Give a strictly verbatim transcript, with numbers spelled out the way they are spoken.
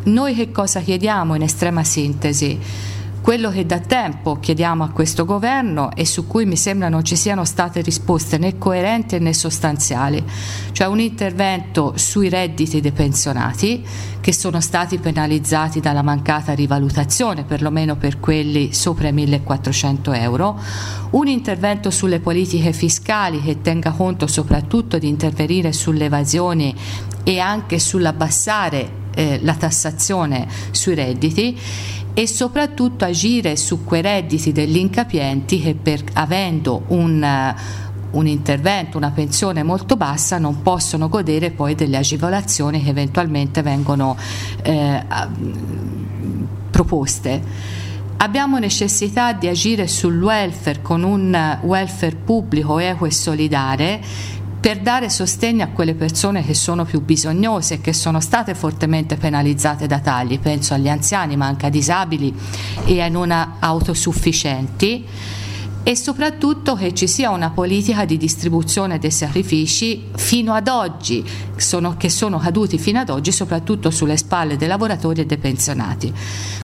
noi che cosa chiediamo in estrema sintesi? Quello che da tempo chiediamo a questo governo e su cui mi sembra non ci siano state risposte né coerenti né sostanziali, cioè un intervento sui redditi dei pensionati che sono stati penalizzati dalla mancata rivalutazione, perlomeno per quelli sopra i millequattrocento euro, un intervento sulle politiche fiscali che tenga conto soprattutto di intervenire sulle evasioni e anche sull'abbassare eh, la tassazione sui redditi, e soprattutto agire su quei redditi degli incapienti che, per, avendo un, uh, un intervento, una pensione molto bassa, non possono godere poi delle agevolazioni che eventualmente vengono eh, proposte. Abbiamo necessità di agire sul welfare con un welfare pubblico, equo e solidale, per dare sostegno a quelle persone che sono più bisognose e che sono state fortemente penalizzate da tagli, penso agli anziani ma anche ai disabili e ai non autosufficienti, e soprattutto che ci sia una politica di distribuzione dei sacrifici fino ad oggi, sono, che sono caduti fino ad oggi soprattutto sulle spalle dei lavoratori e dei pensionati.